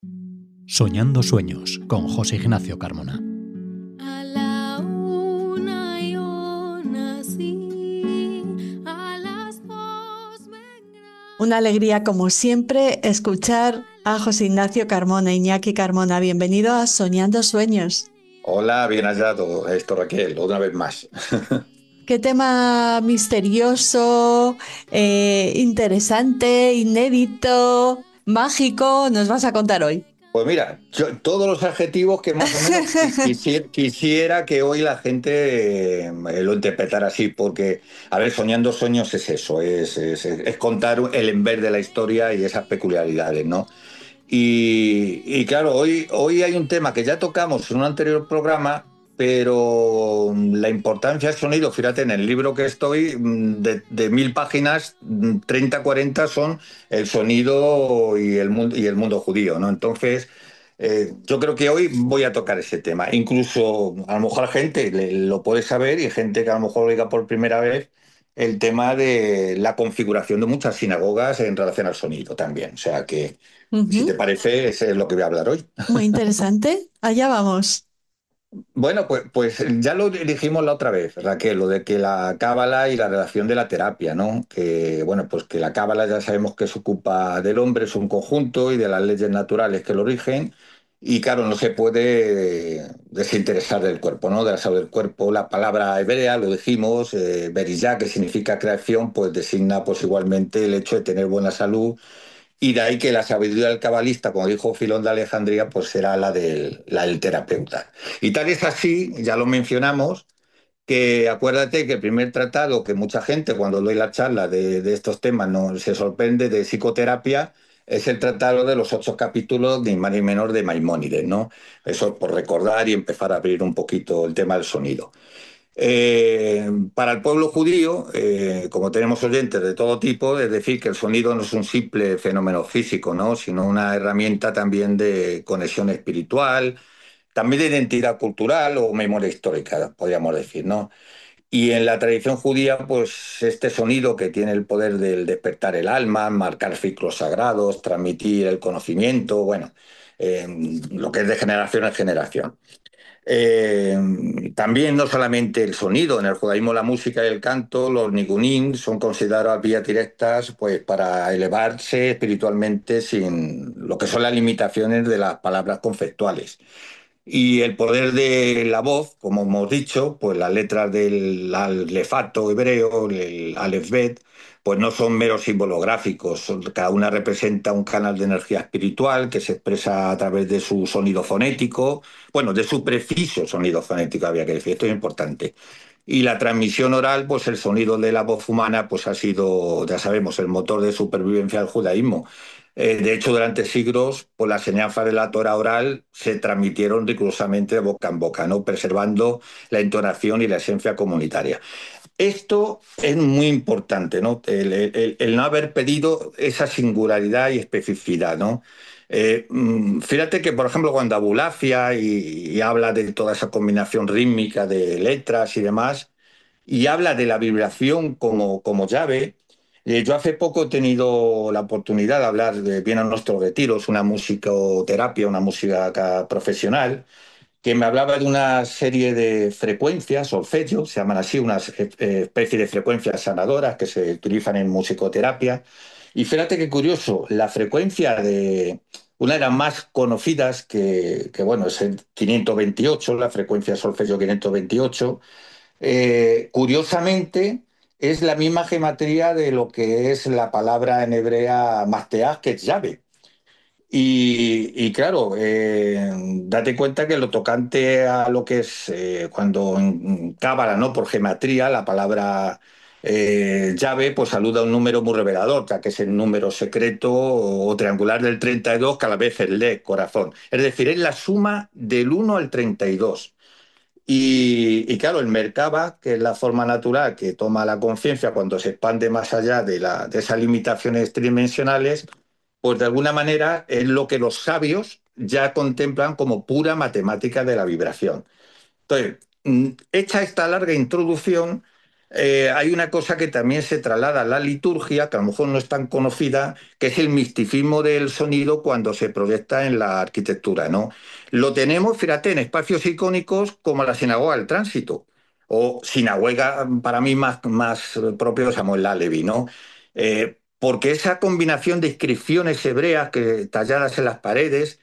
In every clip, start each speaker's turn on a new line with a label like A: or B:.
A: Soñando sueños con José Ignacio Carmona.
B: A la una yo nací, a las dos vendrá.
C: Una alegría, como siempre, escuchar a José Ignacio Carmona. Iñaki Carmona, bienvenido a Soñando Sueños.
D: Hola, bien hallado, esto Raquel, una vez más.
C: Qué tema misterioso, interesante, inédito, mágico nos vas a contar hoy.
D: Pues mira, todos los adjetivos que más o menos quisiera que hoy la gente lo interpretara así, porque, a ver, soñando sueños es eso, es contar el enver de la historia y esas peculiaridades, ¿no? Y claro, hoy hay un tema que ya tocamos en un anterior programa, pero la importancia del sonido, fíjate, en el libro que estoy, de 1000 páginas, 30, 40 son el sonido y el mundo judío, ¿no? Entonces, yo creo que hoy voy a tocar ese tema. Incluso, a lo mejor gente lo puede saber y gente que a lo mejor oiga por primera vez el tema de la configuración de muchas sinagogas en relación al sonido también. O sea que, si te
C: Ujú.
D: parece, ese es lo que voy a hablar hoy.
C: Muy interesante. Allá vamos.
D: Bueno, pues ya lo dijimos la otra vez, Raquel, lo de que la cábala y la relación de la terapia, ¿no? Que, bueno, pues que la cábala ya sabemos que se ocupa del hombre, es un conjunto y de las leyes naturales que lo rigen. Y claro, no se puede desinteresar del cuerpo, ¿no? De la salud del cuerpo. La palabra hebrea, lo dijimos, beriyá, que significa creación, pues designa pues igualmente el hecho de tener buena salud, y de ahí que la sabiduría del cabalista, como dijo Filón de Alejandría, pues será la del terapeuta. Y tal es así, ya lo mencionamos, que acuérdate que el primer tratado que mucha gente cuando doy la charla de estos temas no se sorprende de psicoterapia es el tratado de los 8 capítulos, ni más ni menos, de Maimónides, ¿no? Eso por recordar y empezar a abrir un poquito el tema del sonido. Para el pueblo judío, como tenemos oyentes de todo tipo, es decir, que el sonido no es un simple fenómeno físico, ¿no? Sino una herramienta también de conexión espiritual, también de identidad cultural o memoria histórica, podríamos decir, ¿no? Y en la tradición judía, pues este sonido que tiene el poder del despertar el alma, marcar ciclos sagrados, transmitir el conocimiento, bueno, lo que es de generación en generación. Eh, También no solamente el sonido, en el judaísmo la música y el canto, los nigunim son consideradas vías directas pues, para elevarse espiritualmente sin lo que son las limitaciones de las palabras conceptuales. Y el poder de la voz, como hemos dicho, pues las letras del alefato hebreo, el alefbet, pues no son meros símbolos gráficos, cada una representa un canal de energía espiritual que se expresa a través de su sonido fonético, bueno, de su preciso sonido fonético, había que decir, esto es importante. Y la transmisión oral, pues el sonido de la voz humana, pues ha sido, ya sabemos, el motor de supervivencia del judaísmo. De hecho, durante siglos, pues las enseñanzas de la Torah oral se transmitieron rigurosamente de boca en boca, ¿no? Preservando la entonación y la esencia comunitaria. Esto es muy importante, ¿no? El no haber pedido esa singularidad y especificidad, ¿no? Fíjate que, por ejemplo, cuando Abulafia y habla de toda esa combinación rítmica de letras y demás, y habla de la vibración como llave. Yo hace poco he tenido la oportunidad de hablar de Bien a nuestros retiros, una musicoterapia, una música profesional, que me hablaba de una serie de frecuencias, solfeggio, se llaman así, una especie de frecuencias sanadoras que se utilizan en musicoterapia. Y fíjate qué curioso, la frecuencia de una de las más conocidas, bueno, es el 528, la frecuencia solfeggio 528. Curiosamente, es la misma gematría de lo que es la palabra en hebrea mafteaj, que es llave. Y claro, date cuenta que lo tocante a lo que es cuando en Cábala, ¿no? Por gematría, la palabra llave, pues saluda a un número muy revelador, ya que es el número secreto o triangular del 32, que a la vez es le, corazón. Es decir, es la suma del 1 al 32. Y claro, el Merkaba, que es la forma natural que toma la conciencia cuando se expande más allá de esas limitaciones tridimensionales, pues de alguna manera es lo que los sabios ya contemplan como pura matemática de la vibración. Entonces, hecha esta larga introducción, hay una cosa que también se traslada a la liturgia, que a lo mejor no es tan conocida, que es el misticismo del sonido cuando se proyecta en la arquitectura, ¿no? Lo tenemos, fíjate, en espacios icónicos como la Sinagoga del Tránsito, o sinagoga, para mí más propio de Samuel Lalevi, ¿no? Porque esa combinación de inscripciones hebreas talladas en las paredes,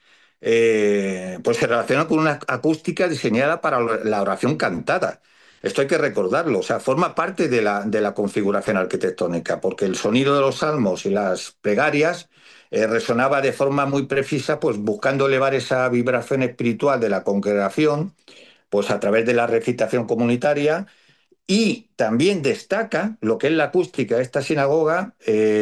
D: pues se relaciona con una acústica diseñada para la oración cantada. Esto hay que recordarlo, o sea, forma parte de la configuración arquitectónica, porque el sonido de los salmos y las plegarias resonaba de forma muy precisa, pues buscando elevar esa vibración espiritual de la congregación, pues a través de la recitación comunitaria. Y también destaca lo que es la acústica de esta sinagoga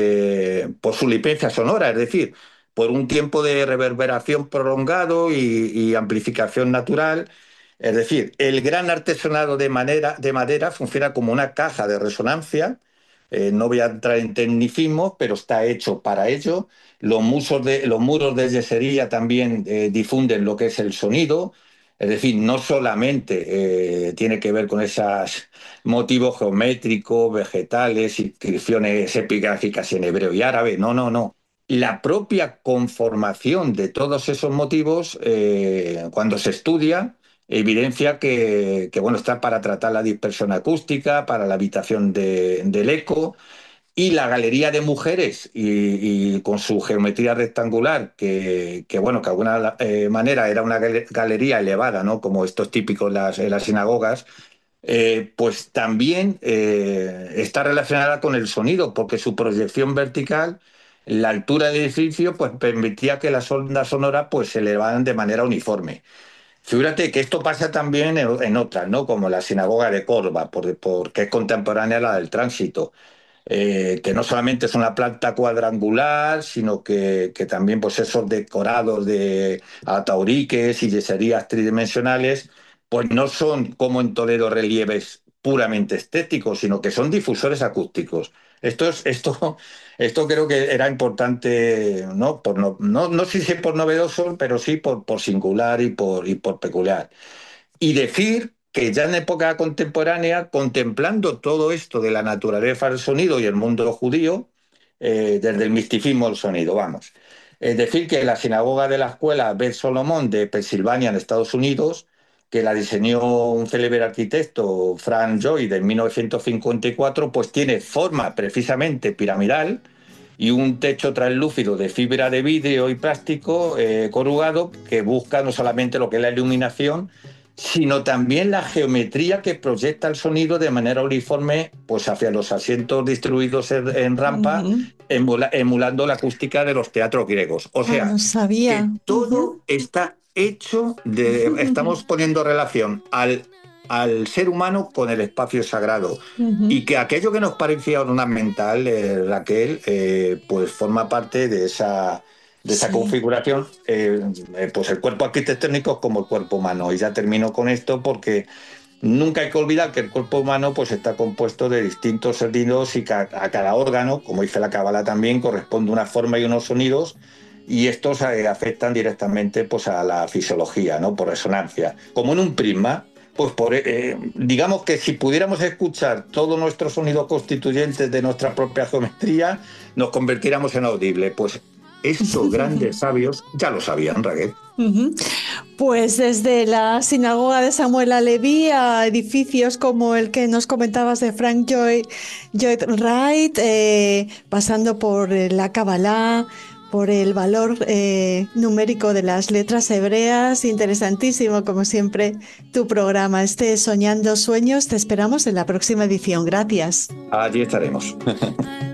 D: por su licencia sonora, es decir, por un tiempo de reverberación prolongado y amplificación natural. Es decir, el gran artesonado de madera funciona como una caja de resonancia. No voy a entrar en tecnicismos, pero está hecho para ello. Los muros de yesería también difunden lo que es el sonido. Es decir, no solamente tiene que ver con esos motivos geométricos, vegetales, inscripciones epigráficas en hebreo y árabe. No, no, no. La propia conformación de todos esos motivos, cuando se estudia, evidencia bueno, está para tratar la dispersión acústica, para la evitación del eco. Y la galería de mujeres, y con su geometría rectangular, bueno, que de alguna manera era una galería elevada, ¿no? Como esto es típico en las sinagogas, pues también está relacionada con el sonido, porque su proyección vertical, la altura del edificio, pues permitía que las ondas sonoras pues, se elevaran de manera uniforme. Fíjate que esto pasa también en otras, ¿no? Como la sinagoga de Córdoba, porque es contemporánea a la del Tránsito, que no solamente es una planta cuadrangular, sino que también pues esos decorados de atauriques y yeserías tridimensionales, pues no son como en Toledo relieves puramente estéticos, sino que son difusores acústicos. Esto creo que era importante, ¿no? No sé si por novedoso, pero sí por singular y por peculiar. Y decir que ya en época contemporánea, contemplando todo esto de la naturaleza del sonido y el mundo judío, desde el misticismo del sonido, vamos. Es decir, que la sinagoga de la escuela Beth Solomon de Pensilvania, en Estados Unidos, que la diseñó un célebre arquitecto, Frank Lloyd, en 1954, pues tiene forma precisamente piramidal y un techo translúcido de fibra de vidrio y plástico corrugado que busca no solamente lo que es la iluminación, sino también la geometría que proyecta el sonido de manera uniforme pues hacia los asientos distribuidos en rampa, emulando la acústica de los teatros griegos. O sea,
C: No sabía.
D: que todo está hecho estamos poniendo relación al ser humano con el espacio sagrado. Y que aquello que nos parecía ornamental, Raquel, pues forma parte de esa configuración, pues el cuerpo arquitectónico como el cuerpo humano. Y ya termino con esto porque nunca hay que olvidar que el cuerpo humano pues está compuesto de distintos sonidos y a cada órgano, como dice la Cábala también, corresponde una forma y unos sonidos, y estos afectan directamente pues a la fisiología, ¿no? Por resonancia. Como en un prisma, pues digamos que si pudiéramos escuchar todos nuestros sonidos constituyentes de nuestra propia geometría, nos convirtiéramos en audible. Pues estos grandes sabios ya lo sabían, Raquel.
C: Pues desde la sinagoga de Samuel Lalevi a edificios como el que nos comentabas de Frank Lloyd Wright, pasando por la Kabbalah, por el valor numérico de las letras hebreas. Interesantísimo, como siempre, tu programa. Soñando Sueños. Te esperamos en la próxima edición. Gracias.
D: Allí estaremos.